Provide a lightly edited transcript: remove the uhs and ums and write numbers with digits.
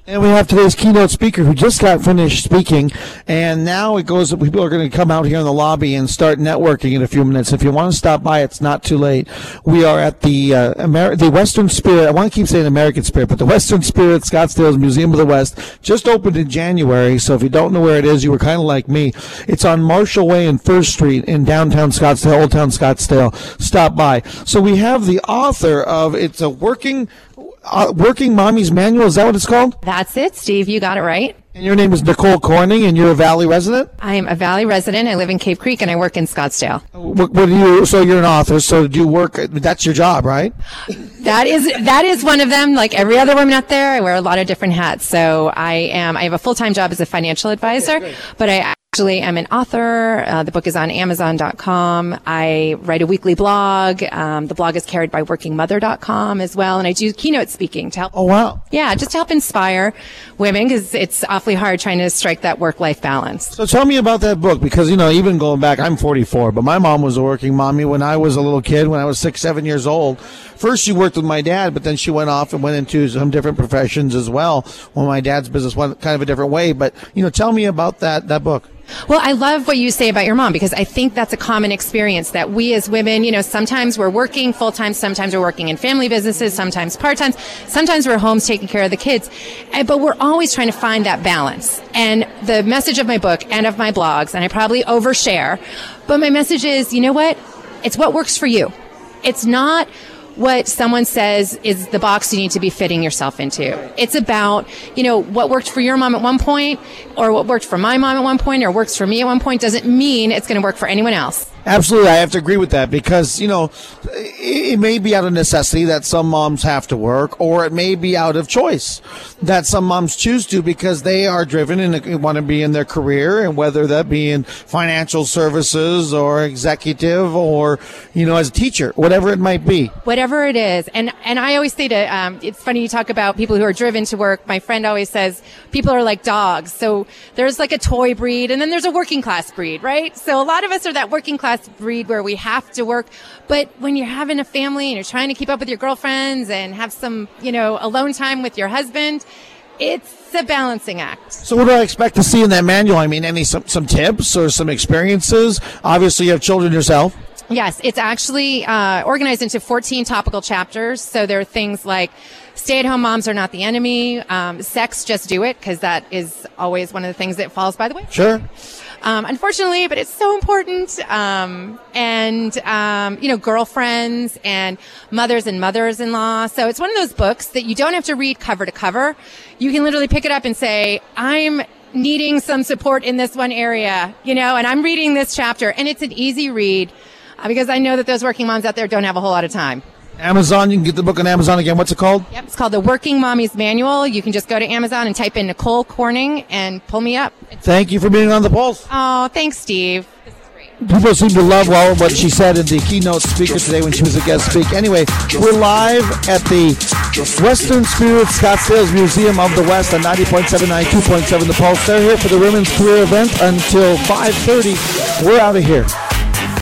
And we have today's keynote speaker who just got finished speaking, and now people are going to come out here in the lobby and start networking in a few minutes. If you want to stop by, it's not too late. We are at the Western Spirit. I want to keep saying American Spirit, but the Western Spirit Scottsdale's Museum of the West just opened in January, so if you don't know where it is, you were kind of like me. It's on Marshall Way and First Street in downtown Scottsdale, Old Town Scottsdale. Stop by. So we have the author of It's a Working Mommy's Manual. Is that what it's called? That's it, Steve. You got it right. And your name is Nicole Corning, and you're a Valley resident? I am a Valley resident. I live in Cape Creek, and I work in Scottsdale. What do you? So you're an author. So do you work? That's your job, right? That is one of them. Like every other woman out there, I wear a lot of different hats. So I have a full-time job as a financial advisor, but I actually am an author. The book is on Amazon.com. I write a weekly blog. The blog is carried by WorkingMother.com as well. And I do keynote speaking to help. Oh, wow. Yeah, just to help inspire women because it's awfully hard trying to strike that work-life balance. So tell me about that book because, even going back, I'm 44, but my mom was a working mommy when I was a little kid, when I was 6, 7 years old. First, she worked with my dad, but then she went off and went into some different professions as well when my dad's business went kind of a different way. But, tell me about that book. Well, I love what you say about your mom because I think that's a common experience that we as women, sometimes we're working full-time, sometimes we're working in family businesses, sometimes part-time, sometimes we're home taking care of the kids, but we're always trying to find that balance. And the message of my book and of my blogs, and I probably overshare, but my message is, you know what? It's what works for you. It's not what someone says is the box you need to be fitting yourself into. It's about, what worked for your mom at one point or what worked for my mom at one point or works for me at one point doesn't mean it's going to work for anyone else. Absolutely. I have to agree with that because, it may be out of necessity that some moms have to work, or it may be out of choice that some moms choose to because they are driven and want to be in their career, and whether that be in financial services or executive or, as a teacher, whatever it might be. Whatever it is. And I always say to, it's funny you talk about people who are driven to work. My friend always says people are like dogs. So there's like a toy breed and then there's a working class breed, right? So a lot of us are that working class breed where we have to work. But when you're having a family and you're trying to keep up with your girlfriends and have some, alone time with your husband, it's a balancing act. So what do I expect to see in that manual? Some tips or some experiences? Obviously, you have children yourself. Yes, it's actually organized into 14 topical chapters. So there are things like stay-at-home moms are not the enemy, sex, just do it, because that is always one of the things that falls by the way. Sure. Unfortunately, but it's so important. Girlfriends and mothers and mothers-in-law. So it's one of those books that you don't have to read cover to cover. You can literally pick it up and say, I'm needing some support in this one area, and I'm reading this chapter, and it's an easy read because I know that those working moms out there don't have a whole lot of time. Amazon, you can get the book on Amazon again. What's it called? Yep, it's called The Working Mommy's Manual. You can just go to Amazon and type in Nicole Corning and pull me up. Thank you for being on The Pulse. Oh, thanks, Steve. This is great. People seem to love what she said in the keynote speaker today when she was a guest speaker. Anyway, we're live at the Western Spirit Scottsdale's Museum of the West on 90.7, 92.7 The Pulse. They're here for the Women's Career event until 5:30. We're out of here.